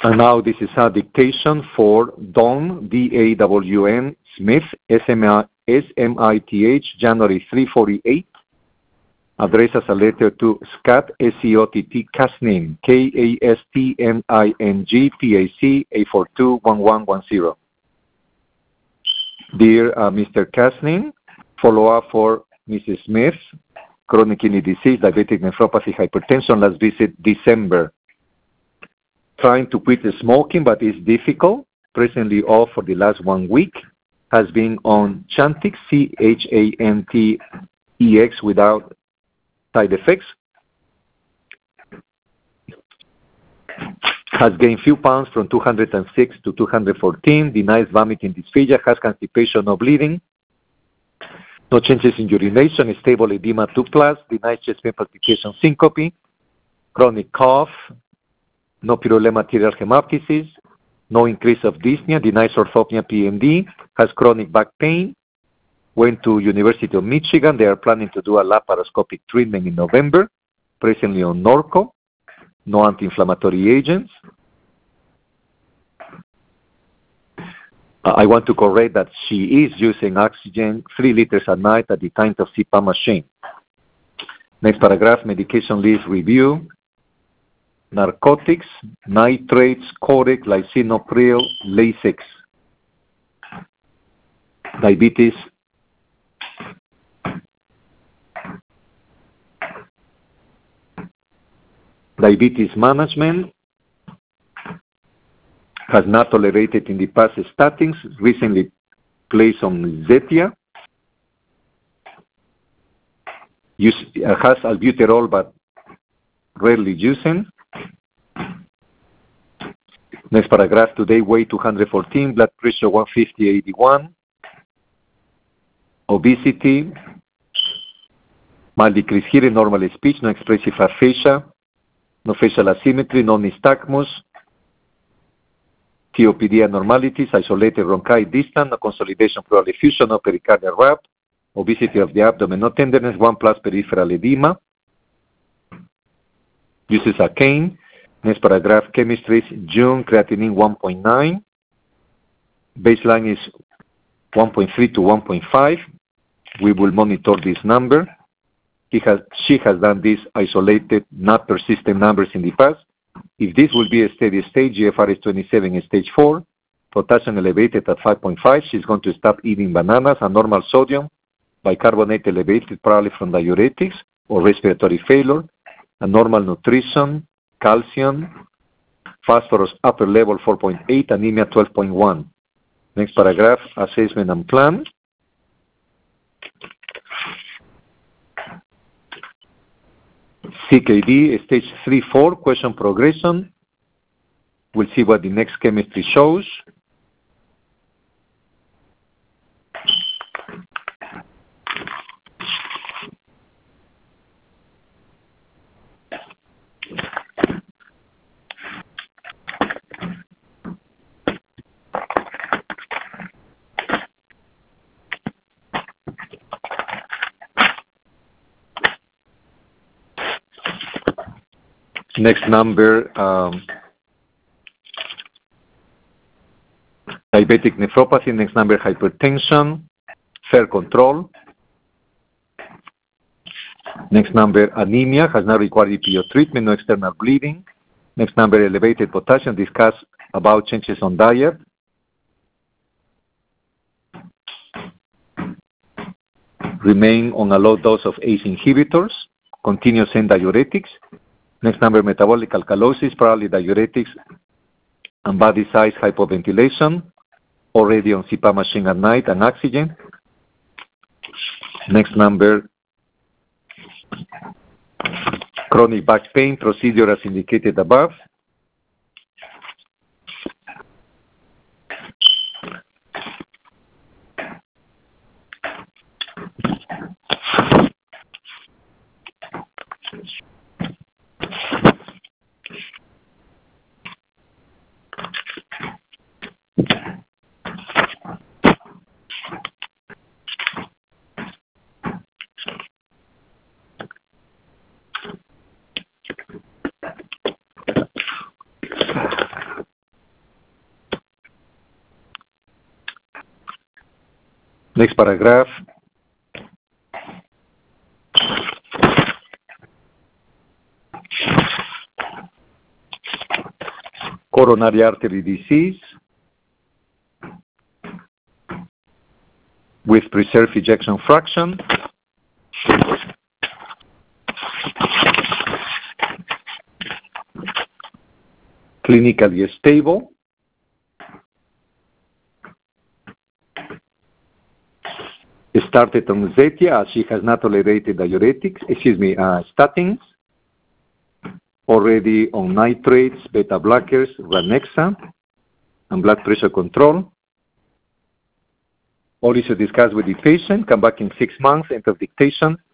And now this is a dictation for Dawn, D-A-W-N, Smith, S-M-I-T-H, January 348. Address as a letter to Scott, S-C-O-T-T, Kastning, Kastning, P-A-C, 842-1110. Dear Mr. Kastning, follow-up for Mrs. Smith, chronic kidney disease, diabetic nephropathy, hypertension, last visit December. Trying to quit smoking, but it's difficult. Presently off for the last 1 week. Has been on Chantix, C-H-A-N-T-E-X, without side effects. Has gained few pounds from 206 to 214. Denies vomiting, dysphagia. Has constipation, no bleeding. No changes in urination. Stable edema 2+. Denies chest pain, palpitation, syncope. Chronic cough. No pyrolema arterial hemoptysis, no increase of dyspnea, denies orthopnea PMD, has chronic back pain, went to University of Michigan. They are planning to do a laparoscopic treatment in November, presently on Norco, no anti-inflammatory agents. I want to correct that she is using oxygen 3 liters a night at the time of CPAP machine. Next paragraph, medication list review. Narcotics, nitrates, Coreg, lisinopril, Lasix. Diabetes, management, has not tolerated in the past statins, recently placed on Zetia. Has albuterol but rarely using. Next paragraph, today weight 214, blood pressure 150/81, obesity, mild decreased hearing, normal speech, no expressive aphasia, no facial asymmetry, no nystagmus, COPD abnormalities, isolated bronchi distant, no consolidation pleural effusion, no pericardial wrap, obesity of the abdomen, no tenderness, 1+ peripheral edema, uses a cane. Next paragraph, chemistry, June, creatinine 1.9. Baseline is 1.3 to 1.5. We will monitor this number. She has done these isolated, not persistent numbers in the past. If this will be a steady state, GFR is 27 in stage 4. Potassium elevated at 5.5. She's going to stop eating bananas. And normal sodium, bicarbonate elevated, probably from diuretics or respiratory failure. And normal nutrition, calcium, phosphorus upper level 4.8, anemia 12.1. Next paragraph, assessment and plan. CKD, stage 3-4, question progression. We'll see what the next chemistry shows. Next number, diabetic nephropathy. Next number, hypertension, fair control. Next number, anemia, has not required EPO treatment, no external bleeding. Next number, elevated potassium, discuss about changes on diet. Remain on a low dose of ACE inhibitors, continuous in diuretics. Next number, metabolic alkalosis, probably diuretics and body size hypoventilation, already on CPAP machine at night and oxygen. Next number, chronic back pain, procedure as indicated above. Next paragraph. Coronary artery disease with preserved ejection fraction. Clinically stable. Started on Zetia as she has not tolerated statins. Already on nitrates, beta blockers, Ranexa, and blood pressure control. All issues discussed with the patient. Come back in 6 months. End of dictation.